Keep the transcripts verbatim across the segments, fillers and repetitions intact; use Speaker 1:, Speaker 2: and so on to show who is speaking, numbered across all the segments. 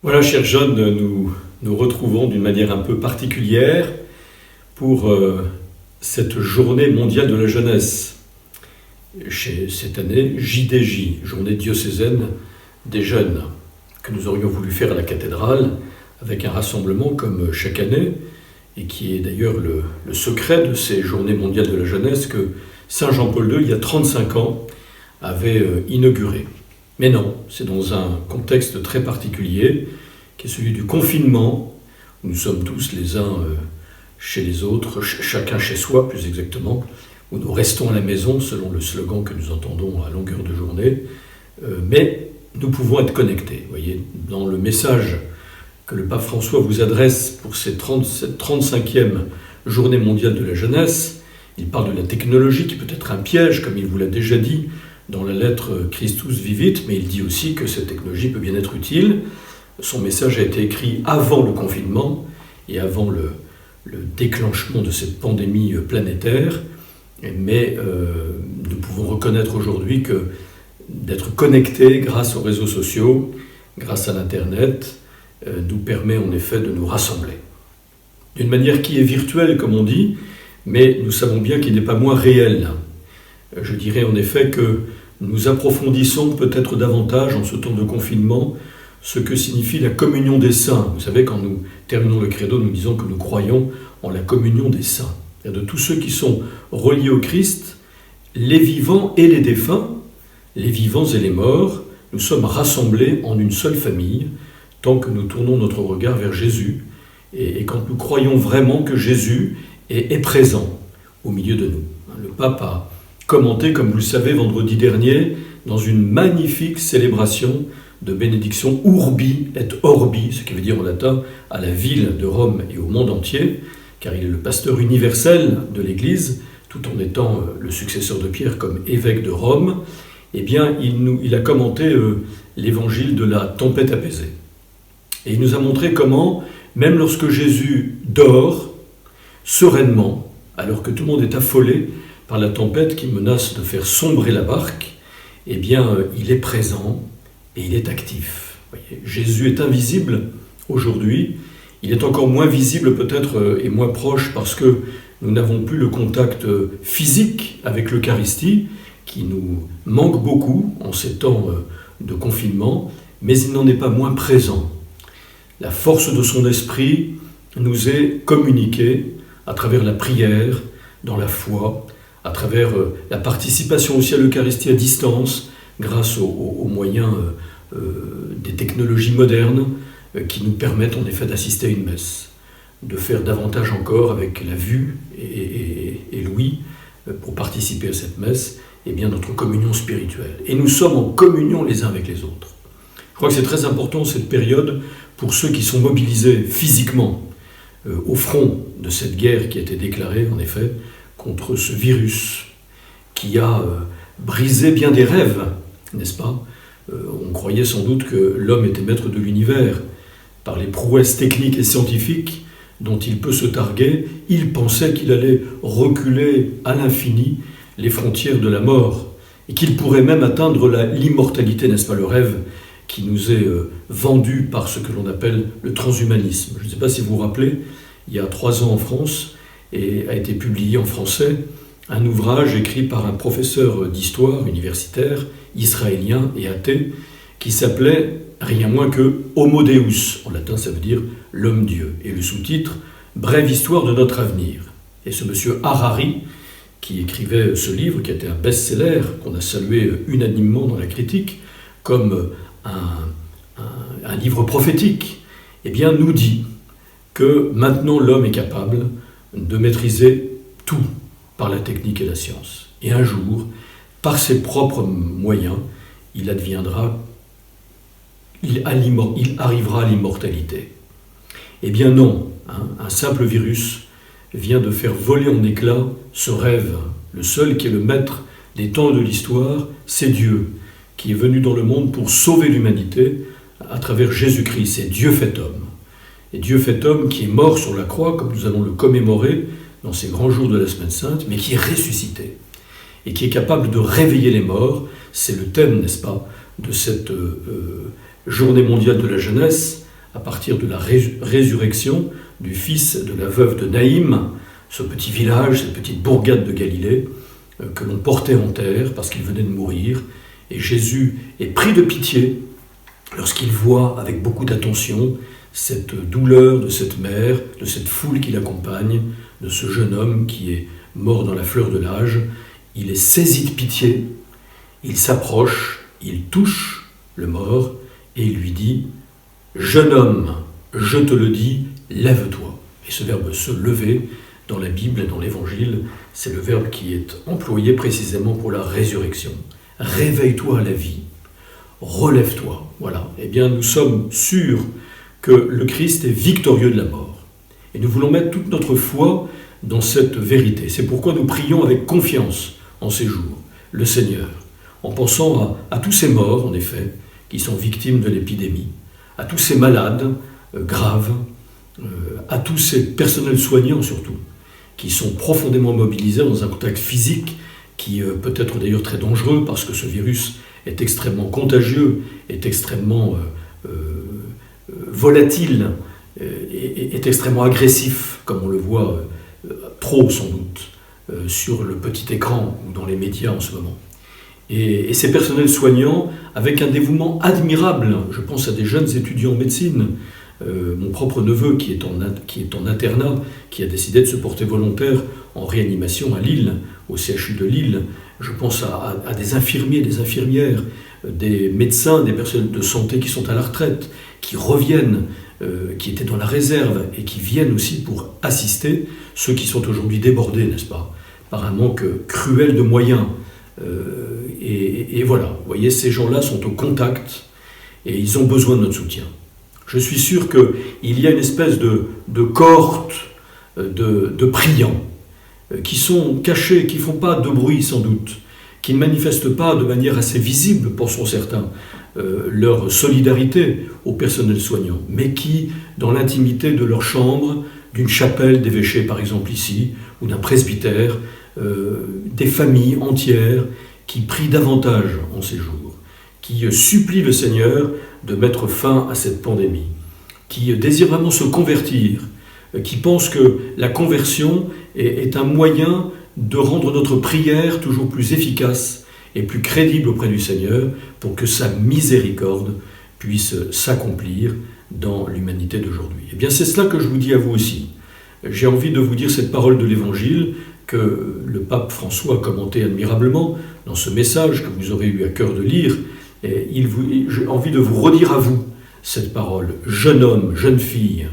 Speaker 1: Voilà, chers jeunes, nous nous retrouvons d'une manière un peu particulière pour euh, cette journée mondiale de la jeunesse. Chez cette année, J D J, journée diocésaine des jeunes, que nous aurions voulu faire à la cathédrale avec un rassemblement comme chaque année, et qui est d'ailleurs le, le secret de ces journées mondiales de la jeunesse que Saint Jean-Paul deux, il y a trente-cinq ans, avait euh, inauguré. Mais non, c'est dans un contexte très particulier, qui est celui du confinement, où nous sommes tous les uns euh, chez les autres, ch- chacun chez soi plus exactement, où nous restons à la maison selon le slogan que nous entendons à longueur de journée, euh, mais nous pouvons être connectés. Vous voyez, dans le message que le pape François vous adresse pour ces trente, cette trente-cinquième journée mondiale de la jeunesse, il parle de la technologie qui peut être un piège, comme il vous l'a déjà dit dans la lettre Christus Vivit, mais il dit aussi que cette technologie peut bien être utile. Son message a été écrit avant le confinement et avant le, le déclenchement de cette pandémie planétaire, mais euh, nous pouvons reconnaître aujourd'hui que d'être connectés grâce aux réseaux sociaux, grâce à l'Internet, euh, nous permet en effet de nous rassembler. D'une manière qui est virtuelle, comme on dit, mais nous savons bien qu'il n'est pas moins réel. Je dirais en effet que nous approfondissons peut-être davantage en ce temps de confinement ce que signifie la communion des saints. Vous savez, quand nous terminons le credo, nous disons que nous croyons en la communion des saints. C'est-à-dire de tous ceux qui sont reliés au Christ, les vivants et les défunts, les vivants et les morts, nous sommes rassemblés en une seule famille, tant que nous tournons notre regard vers Jésus, et, et quand nous croyons vraiment que Jésus est, est présent au milieu de nous. Le pape a commenté, comme vous le savez, vendredi dernier, dans une magnifique célébration de bénédiction Urbi et Orbi, ce qui veut dire en latin à la ville de Rome et au monde entier, car il est le pasteur universel de l'Église, tout en étant le successeur de Pierre comme évêque de Rome. Eh bien, il, nous, il a commenté euh, l'évangile de la tempête apaisée. Et il nous a montré comment, même lorsque Jésus dort sereinement, alors que tout le monde est affolé par la tempête qui menace de faire sombrer la barque, eh bien, euh, il est présent et il est actif. Vous voyez, Jésus est invisible aujourd'hui. Il est encore moins visible peut-être euh, et moins proche parce que nous n'avons plus le contact euh, physique avec l'Eucharistie, qui nous manque beaucoup en ces temps euh, de confinement, mais il n'en est pas moins présent. La force de son esprit nous est communiquée à travers la prière, dans la foi, à travers la participation aussi à l'Eucharistie à distance, grâce aux, aux moyens euh, des technologies modernes euh, qui nous permettent en effet d'assister à une messe, de faire davantage encore avec la vue et, et, et l'ouïe euh, pour participer à cette messe, et bien notre communion spirituelle. Et nous sommes en communion les uns avec les autres. Je crois que c'est très important cette période pour ceux qui sont mobilisés physiquement euh, au front de cette guerre qui a été déclarée en effet contre ce virus qui a euh, brisé bien des rêves, n'est-ce pas ? euh, On croyait sans doute que l'homme était maître de l'univers par les prouesses techniques et scientifiques dont il peut se targuer. Il pensait qu'il allait reculer à l'infini les frontières de la mort et qu'il pourrait même atteindre la, l'immortalité, n'est-ce pas, le rêve qui nous est euh, vendu par ce que l'on appelle le transhumanisme. Je ne sais pas si vous vous rappelez, il y a trois ans en France, et a été publié en français un ouvrage écrit par un professeur d'histoire universitaire israélien et athée qui s'appelait rien moins que Homo Deus. En latin, ça veut dire l'homme-dieu. Et le sous-titre « Brève histoire de notre avenir ». Et ce monsieur Harari, qui écrivait ce livre, qui était un best-seller, qu'on a salué unanimement dans la critique, comme un, un, un livre prophétique, eh bien, nous dit que maintenant l'homme est capable de maîtriser tout par la technique et la science. Et un jour, par ses propres moyens, il adviendra, il, il arrivera à l'immortalité. Eh bien non, hein, un simple virus vient de faire voler en éclats ce rêve. Le seul qui est le maître des temps de l'histoire, c'est Dieu, qui est venu dans le monde pour sauver l'humanité à travers Jésus-Christ. C'est Dieu fait homme. Et Dieu fait homme qui est mort sur la croix, comme nous allons le commémorer dans ces grands jours de la Semaine Sainte, mais qui est ressuscité et qui est capable de réveiller les morts. C'est le thème, n'est-ce pas, de cette euh, journée mondiale de la jeunesse, à partir de la ré- résurrection du fils de la veuve de Naïm, ce petit village, cette petite bourgade de Galilée, euh, que l'on portait en terre parce qu'il venait de mourir. Et Jésus est pris de pitié lorsqu'il voit avec beaucoup d'attention cette douleur de cette mère, de cette foule qui l'accompagne, de ce jeune homme qui est mort dans la fleur de l'âge. Il est saisi de pitié, il s'approche, il touche le mort et il lui dit « Jeune homme, je te le dis, lève-toi ». Et ce verbe « se lever », dans la Bible et dans l'Évangile, c'est le verbe qui est employé précisément pour la résurrection. Réveille-toi à la vie, relève-toi. Voilà. Eh bien, nous sommes sûrs que le Christ est victorieux de la mort. Et nous voulons mettre toute notre foi dans cette vérité. C'est pourquoi nous prions avec confiance en ces jours le Seigneur, en pensant à, à tous ces morts, en effet, qui sont victimes de l'épidémie, à tous ces malades euh, graves, euh, à tous ces personnels soignants surtout, qui sont profondément mobilisés dans un contact physique qui euh, peut être d'ailleurs très dangereux parce que ce virus est extrêmement contagieux, est extrêmement euh, euh, volatile, euh, est, est extrêmement agressif, comme on le voit euh, trop sans doute euh, sur le petit écran ou dans les médias en ce moment. Et, et ces personnels soignants, avec un dévouement admirable, je pense à des jeunes étudiants en médecine, Euh, mon propre neveu qui est, en, qui est en internat, qui a décidé de se porter volontaire en réanimation à Lille, au C H U de Lille. Je pense à, à, à des infirmiers, des infirmières, des médecins, des personnes de santé qui sont à la retraite, qui reviennent, euh, qui étaient dans la réserve et qui viennent aussi pour assister ceux qui sont aujourd'hui débordés, n'est-ce pas, par un manque cruel de moyens. Euh, et, et voilà, vous voyez, ces gens-là sont au contact et ils ont besoin de notre soutien. Je suis sûr qu'il y a une espèce de, de cohorte de, de priants qui sont cachés, qui ne font pas de bruit sans doute, qui ne manifestent pas de manière assez visible, pensons certains, euh, leur solidarité au personnel soignant, mais qui, dans l'intimité de leur chambre, d'une chapelle d'évêché par exemple ici, ou d'un presbytère, euh, des familles entières qui prient davantage en ces jours, qui supplient le Seigneur de mettre fin à cette pandémie, qui désirent vraiment se convertir, qui pensent que la conversion est, est un moyen de rendre notre prière toujours plus efficace et plus crédible auprès du Seigneur pour que sa miséricorde puisse s'accomplir dans l'humanité d'aujourd'hui. Eh bien, c'est cela que je vous dis à vous aussi. J'ai envie de vous dire cette parole de l'Évangile que le pape François a commenté admirablement dans ce message que vous aurez eu à cœur de lire. Et il vous, j'ai envie de vous redire à vous cette parole. Jeune homme, jeune fille,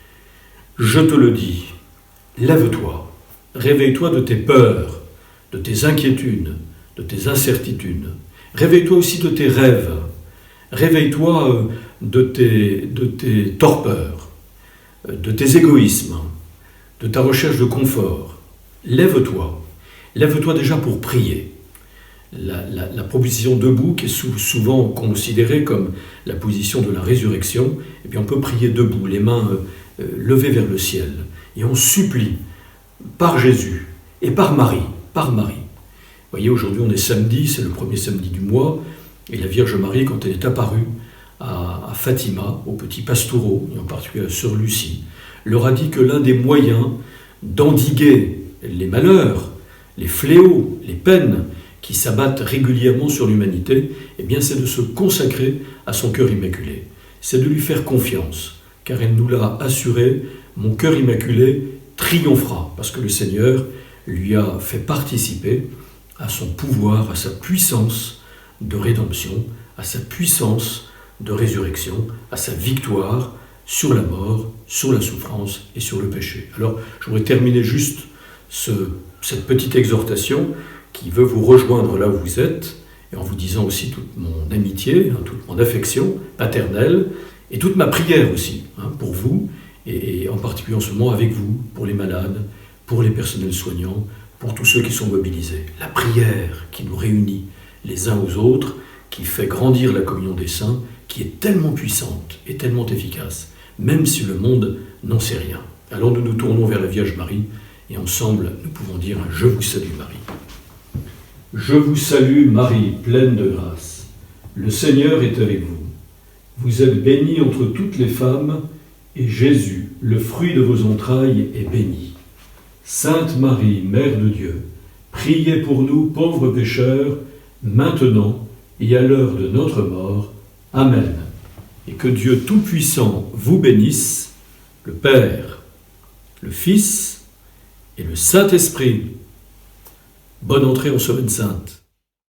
Speaker 1: je te le dis, lève-toi, réveille-toi de tes peurs, de tes inquiétudes, de tes incertitudes. Réveille-toi aussi de tes rêves. Réveille-toi de tes, de tes torpeurs, de tes égoïsmes, de ta recherche de confort. Lève-toi. Lève-toi déjà pour prier. La, la, la proposition debout, qui est sou, souvent considérée comme la position de la résurrection, eh bien on peut prier debout, les mains euh, levées vers le ciel, et on supplie par Jésus et par Marie, par Marie. Vous voyez, aujourd'hui on est samedi, c'est le premier samedi du mois, et la Vierge Marie, quand elle est apparue à, à Fatima, aux petits pastoureaux, et en particulier à Sœur Lucie, leur a dit que l'un des moyens d'endiguer les malheurs, les fléaux, les peines, qui s'abattent régulièrement sur l'humanité, eh bien c'est de se consacrer à son cœur immaculé. C'est de lui faire confiance, car elle nous l'a assuré, mon cœur immaculé triomphera, parce que le Seigneur lui a fait participer à son pouvoir, à sa puissance de rédemption, à sa puissance de résurrection, à sa victoire sur la mort, sur la souffrance et sur le péché. Alors, je voudrais terminer juste ce, cette petite exhortation qui veut vous rejoindre là où vous êtes, et en vous disant aussi toute mon amitié, hein, toute mon affection paternelle, et toute ma prière aussi, hein, pour vous, et, et en particulier en ce moment avec vous, pour les malades, pour les personnels soignants, pour tous ceux qui sont mobilisés. La prière qui nous réunit les uns aux autres, qui fait grandir la communion des saints, qui est tellement puissante et tellement efficace, même si le monde n'en sait rien. Alors nous nous tournons vers la Vierge Marie, et ensemble nous pouvons dire un « Je vous salue Marie ». Je vous salue Marie, pleine de grâce. Le Seigneur est avec vous. Vous êtes bénie entre toutes les femmes, et Jésus, le fruit de vos entrailles, est béni. Sainte Marie, Mère de Dieu, priez pour nous pauvres pécheurs, maintenant et à l'heure de notre mort. Amen. Et que Dieu Tout-Puissant vous bénisse, le Père, le Fils et le Saint-Esprit. Bonne entrée en Semaine Sainte.